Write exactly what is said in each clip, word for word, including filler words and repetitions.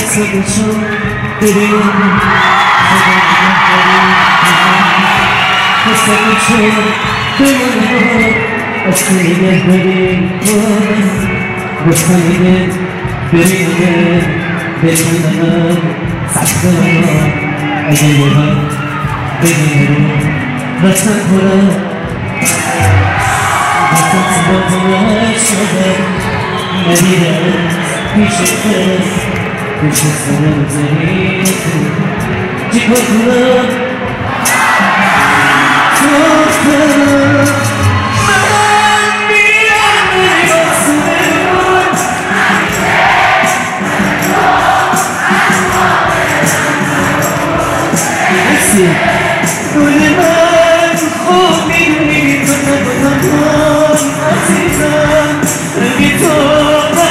خودشو ببین خودشو ببین از کنیده ببین از کنیده ببین ببین سخته اگه یه ها ببین بسن کنم بسن سبا کنم شده ندیده پیش کنم پیش سرم زمین چیکار کنم تو کنم من میرم بسنون مرسی گل من خوب میدونی تو نبودم عزیزم اگه تو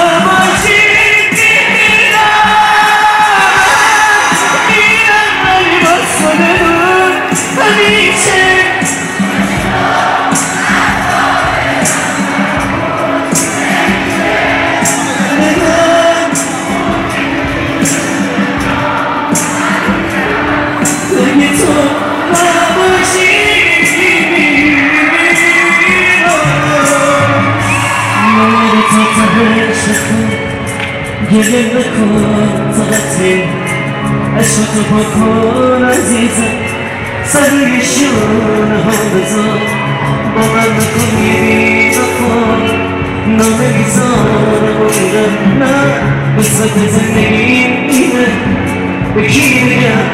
گله نکن فقطی عشقتو بکن عزیزم سر شونه ها بذار با من نکن میری نکن نمیگذارم و میرم نه قصت زندگیم اینه به کی بگم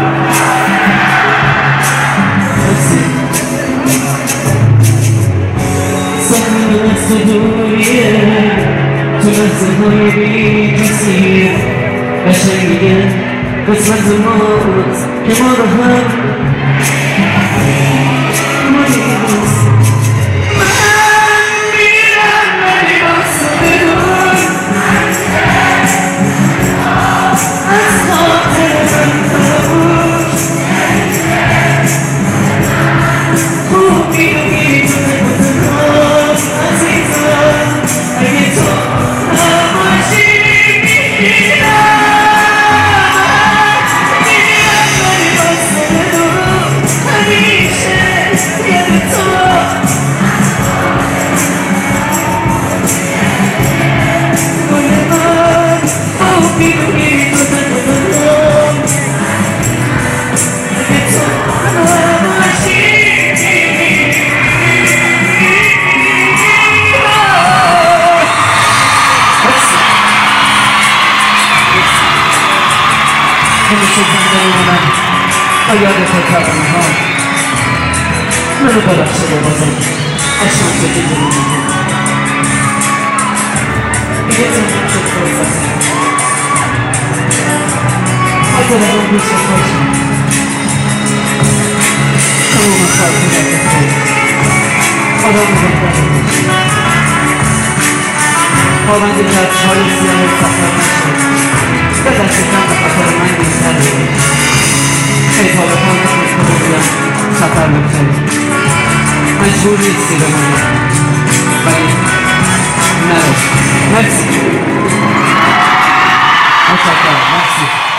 سخن از تو دوریه تو لحظه های بی کسی قشنگه قسمت ماست که ما رو هم ما نیست من میرم ولی باز بدون از خاطر من فراموش خوب میدونی تو نبودم عزیزم اگه تو و یادت کردم ها منو ببخشه بازم عشقم که دیگه نمیدونم دیگه تنیم شد فرصت حاضر هم بیشه باشم تمام خواهی نکت خیلی آدم بهتر باشم پابند کفشهای سیاه سفر نشد به دستتم به خاطر من بیشتر بگید خیلی حالا پا نکنید که بگویم سفر بکنید مجبور نیستی به من ولی نرو مرسی متشکرم مرسی